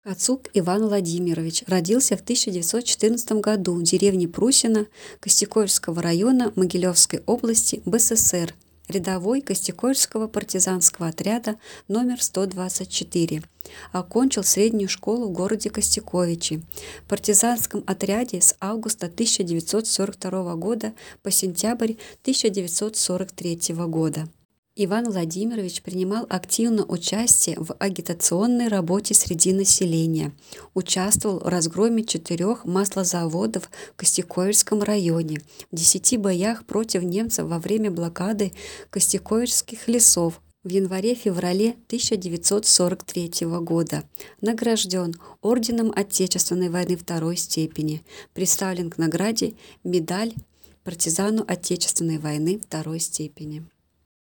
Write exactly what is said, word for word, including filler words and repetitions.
Кацук Иван Владимирович родился в тысяча девятьсот четырнадцатом году в деревне Прусино Костякольского района Могилевской области БССР, рядовой Костякольского партизанского отряда номер сто двадцать четыре. Окончил среднюю школу в городе Костяковичи, в партизанском отряде с августа тысяча девятьсот сорок второго года по сентябрь тысяча девятьсот сорок третьего года. Иван Владимирович принимал активное участие в агитационной работе среди населения, участвовал в разгроме четырех маслозаводов в Костяковичском районе, в десяти боях против немцев во время блокады Костяковичских лесов в январе-феврале тысяча девятьсот сорок третьего года. Награжден орденом Отечественной войны второй степени, представлен к награде медаль партизану Отечественной войны второй степени.